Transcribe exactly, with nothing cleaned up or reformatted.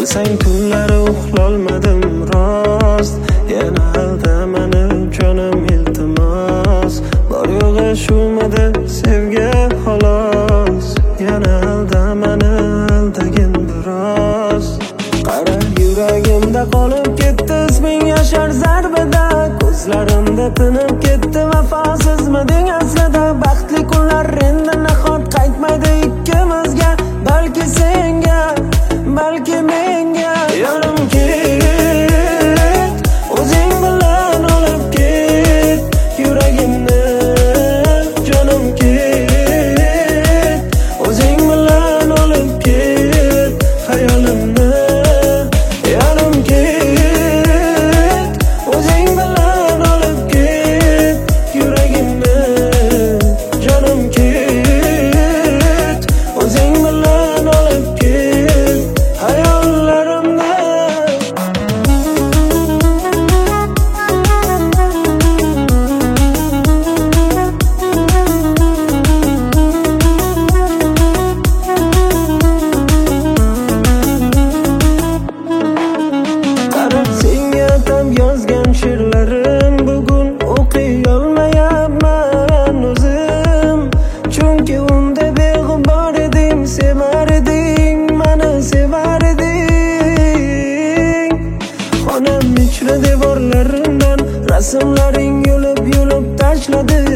Desang tunlari uxlolmadim rost, yana aldamani jonim iltimos. Bor yo'g'i shumidi sevgi xolos, yana aldamani aldagin biroz. Qara yuragimda qolib ketdi isming yashar zarbida, ko'zlarimda tinib ketdi vafosizmiding aslida. Baxtli kunlar endi nahot qaytmaydi ikkimizga, balki senga, balki menga. Yorim ket, o'zing bilan olib ket yuragimni, jonim ket, o'zing bilan olib ket hayolimni. Yorim ket, o'zing bilan olib ket yuragimni, jonim ket, o'zing bilan olib ket hayollarimni. Qarab senga atab yozgan she'rlarim bugun o'qiy olmayapman o'zim. Chunki unda beg'ubor eding, sevar eding, mani sevar eding. Xonam ichra devorlaridan rasmlaring yulib yulib tashladi